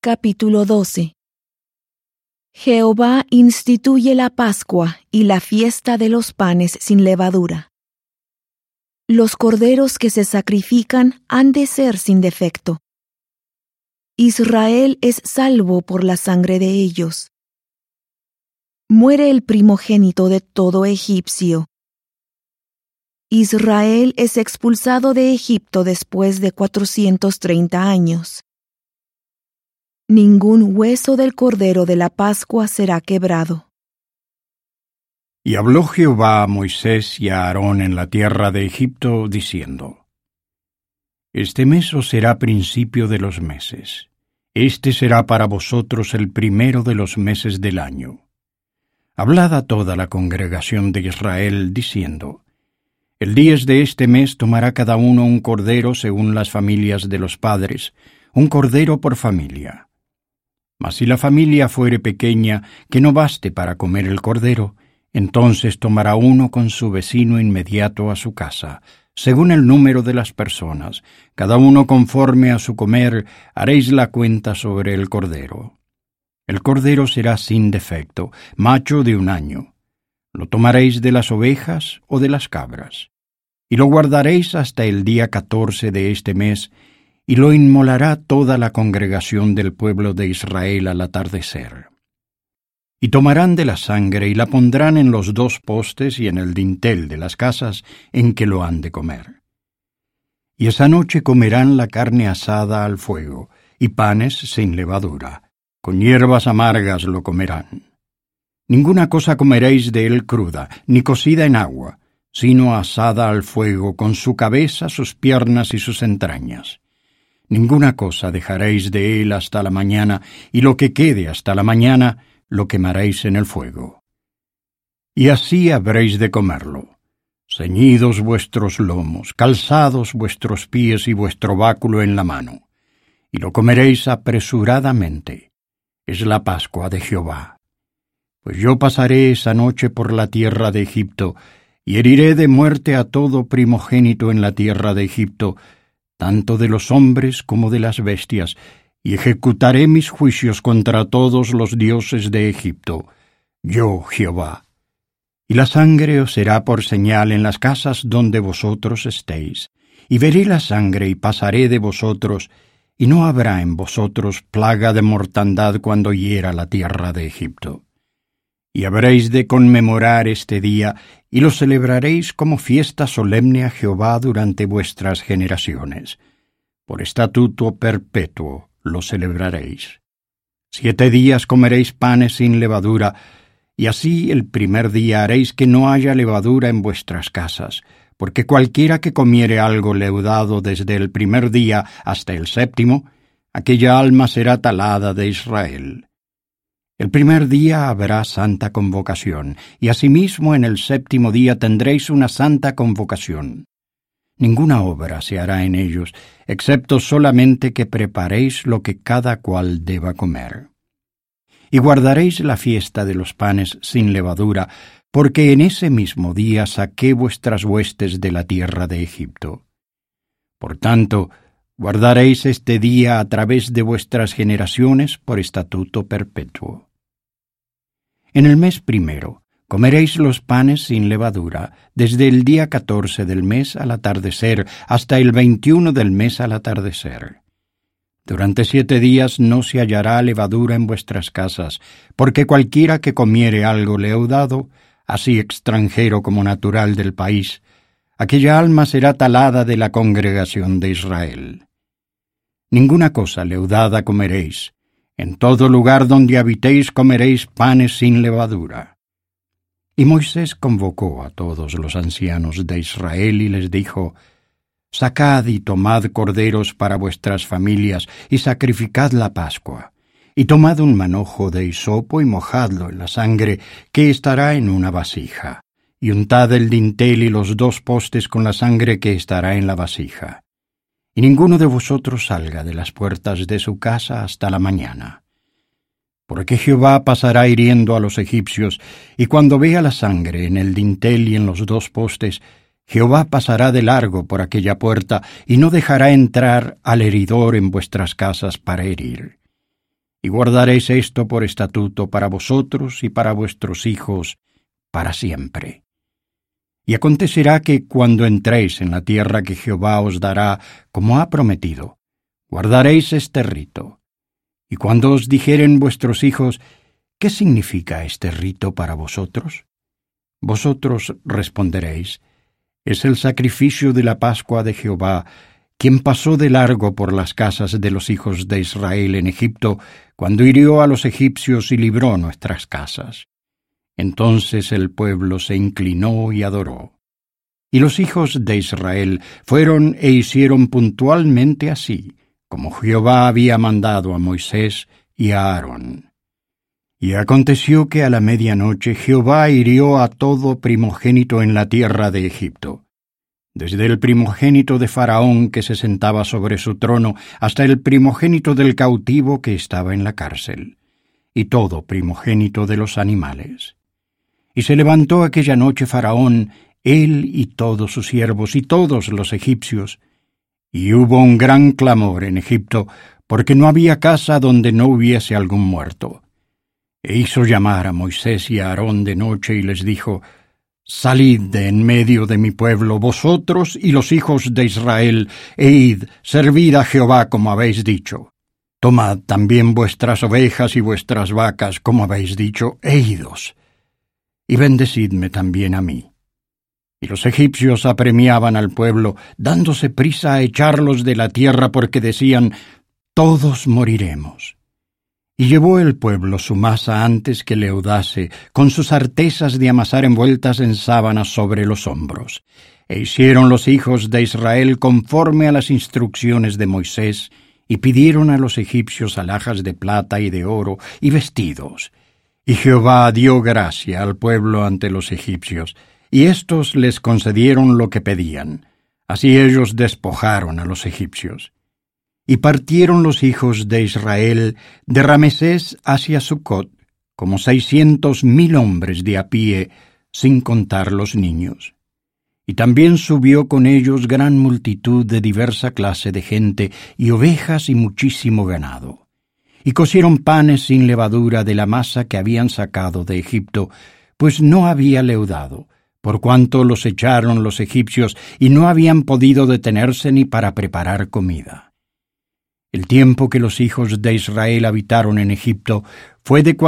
Capítulo 12. Jehová instituye la Pascua y la fiesta de los panes sin levadura. Los corderos que se sacrifican han de ser sin defecto. Israel es salvo por la sangre de ellos. Muere el primogénito de todo egipcio. Israel es expulsado de Egipto después de 430 años. Ningún hueso del cordero de la Pascua será quebrado. Y habló Jehová a Moisés y a Aarón en la tierra de Egipto, diciendo: Este mes os será principio de los meses. Este será para vosotros el primero de los meses del año. Hablad a toda la congregación de Israel, diciendo: El 10 de este mes tomará cada uno un cordero según las familias de los padres, un cordero por familia. Mas si la familia fuere pequeña, que no baste para comer el cordero, entonces tomará uno con su vecino inmediato a su casa, según el número de las personas, cada uno conforme a su comer, haréis la cuenta sobre el cordero. El cordero será sin defecto, macho de 1 año. Lo tomaréis de las ovejas o de las cabras, y lo guardaréis hasta el día 14 de este mes, y lo inmolará toda la congregación del pueblo de Israel al atardecer. Y tomarán de la sangre y la pondrán en los 2 postes y en el dintel de las casas en que lo han de comer. Y esa noche comerán la carne asada al fuego, y panes sin levadura, con hierbas amargas lo comerán. Ninguna cosa comeréis de él cruda, ni cocida en agua, sino asada al fuego, con su cabeza, sus piernas y sus entrañas. Ninguna cosa dejaréis de él hasta la mañana, y lo que quede hasta la mañana lo quemaréis en el fuego. Y así habréis de comerlo, ceñidos vuestros lomos, calzados vuestros pies y vuestro báculo en la mano, y lo comeréis apresuradamente. Es la Pascua de Jehová. Pues yo pasaré esa noche por la tierra de Egipto, y heriré de muerte a todo primogénito en la tierra de Egipto, tanto de los hombres como de las bestias, y ejecutaré mis juicios contra todos los dioses de Egipto, yo Jehová. Y la sangre os será por señal en las casas donde vosotros estéis, y veré la sangre y pasaré de vosotros, y no habrá en vosotros plaga de mortandad cuando hiera la tierra de Egipto. Y habréis de conmemorar este día, y lo celebraréis como fiesta solemne a Jehová durante vuestras generaciones. Por estatuto perpetuo lo celebraréis. 7 días comeréis panes sin levadura, y así el primer día haréis que no haya levadura en vuestras casas, porque cualquiera que comiere algo leudado desde el primer día hasta el 7º, aquella alma será talada de Israel. El primer día habrá santa convocación, y asimismo en el 7º día tendréis una santa convocación. Ninguna obra se hará en ellos, excepto solamente que preparéis lo que cada cual deba comer. Y guardaréis la fiesta de los panes sin levadura, porque en ese mismo día saqué vuestras huestes de la tierra de Egipto. Por tanto, guardaréis este día a través de vuestras generaciones por estatuto perpetuo. En el mes primero comeréis los panes sin levadura, desde el día 14 del mes al atardecer hasta el 21 del mes al atardecer. Durante 7 días no se hallará levadura en vuestras casas, porque cualquiera que comiere algo leudado, así extranjero como natural del país, aquella alma será talada de la congregación de Israel. Ninguna cosa leudada comeréis. En todo lugar donde habitéis comeréis panes sin levadura. Y Moisés convocó a todos los ancianos de Israel y les dijo: Sacad y tomad corderos para vuestras familias y sacrificad la Pascua. Y tomad un manojo de hisopo y mojadlo en la sangre que estará en una vasija. Y untad el dintel y los 2 postes con la sangre que estará en la vasija. Y ninguno de vosotros salga de las puertas de su casa hasta la mañana. Porque Jehová pasará hiriendo a los egipcios, y cuando vea la sangre en el dintel y en los 2 postes, Jehová pasará de largo por aquella puerta, y no dejará entrar al heridor en vuestras casas para herir. y guardaréis esto por estatuto para vosotros y para vuestros hijos para siempre. Y acontecerá que cuando entréis en la tierra que Jehová os dará, como ha prometido, guardaréis este rito. Y cuando os dijeren vuestros hijos, ¿qué significa este rito para vosotros? Vosotros responderéis, es el sacrificio de la Pascua de Jehová, quien pasó de largo por las casas de los hijos de Israel en Egipto, cuando hirió a los egipcios y libró nuestras casas. Entonces el pueblo se inclinó y adoró. Y los hijos de Israel fueron e hicieron puntualmente así, como Jehová había mandado a Moisés y a Aarón. Y aconteció que a la medianoche Jehová hirió a todo primogénito en la tierra de Egipto, desde el primogénito de Faraón que se sentaba sobre su trono, hasta el primogénito del cautivo que estaba en la cárcel, y todo primogénito de los animales. Y se levantó aquella noche Faraón, él y todos sus siervos y todos los egipcios, y hubo un gran clamor en Egipto, porque no había casa donde no hubiese algún muerto. E hizo llamar a Moisés y a Aarón de noche y les dijo, «Salid de en medio de mi pueblo, vosotros y los hijos de Israel, e id, servid a Jehová como habéis dicho. Tomad también vuestras ovejas y vuestras vacas, como habéis dicho, e idos. Y bendecidme también a mí». Y los egipcios apremiaban al pueblo, dándose prisa a echarlos de la tierra, porque decían, «Todos moriremos». Y llevó el pueblo su masa antes que leudase, con sus artesas de amasar envueltas en sábanas sobre los hombros. E hicieron los hijos de Israel conforme a las instrucciones de Moisés, y pidieron a los egipcios alhajas de plata y de oro, y vestidos. Y Jehová dio gracia al pueblo ante los egipcios, y éstos les concedieron lo que pedían. Así ellos despojaron a los egipcios. Y partieron los hijos de Israel de Ramesés hacia Sucot, como 600,000 hombres de a pie, sin contar los niños. Y también subió con ellos gran multitud de diversa clase de gente, y ovejas y muchísimo ganado. Y cocieron panes sin levadura de la masa que habían sacado de Egipto, pues no había leudado, por cuanto los echaron los egipcios, y no habían podido detenerse ni para preparar comida. El tiempo que los hijos de Israel habitaron en Egipto fue de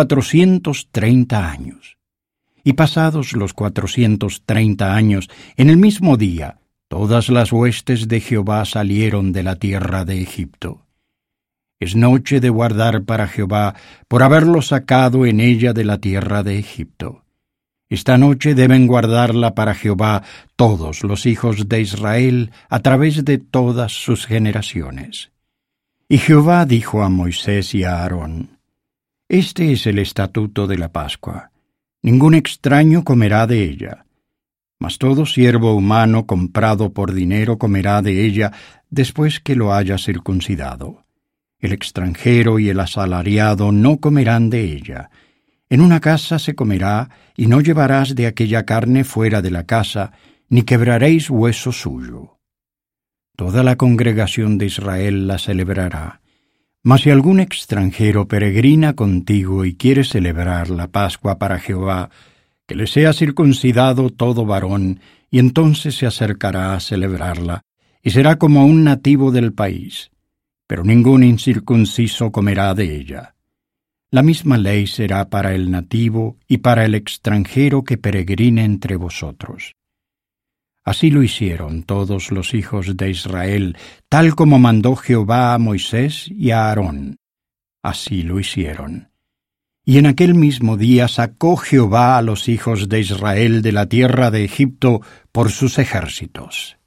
430 años. Y pasados los 430 años, en el mismo día, todas las huestes de Jehová salieron de la tierra de Egipto. Es noche de guardar para Jehová, por haberlo sacado en ella de la tierra de Egipto. Esta noche deben guardarla para Jehová todos los hijos de Israel a través de todas sus generaciones. Y Jehová dijo a Moisés y a Aarón, «Este es el estatuto de la Pascua. Ningún extraño comerá de ella, mas todo siervo humano comprado por dinero comerá de ella después que lo haya circuncidado. El extranjero y el asalariado no comerán de ella. En una casa se comerá, y no llevarás de aquella carne fuera de la casa, ni quebraréis hueso suyo. Toda la congregación de Israel la celebrará. Mas si algún extranjero peregrina contigo y quiere celebrar la Pascua para Jehová, que le sea circuncidado todo varón, y entonces se acercará a celebrarla, y será como un nativo del país. Pero ningún incircunciso comerá de ella. La misma ley será para el nativo y para el extranjero que peregrine entre vosotros. Así lo hicieron todos los hijos de Israel, tal como mandó Jehová a Moisés y a Aarón. Así lo hicieron. Y en aquel mismo día sacó Jehová a los hijos de Israel de la tierra de Egipto por sus ejércitos.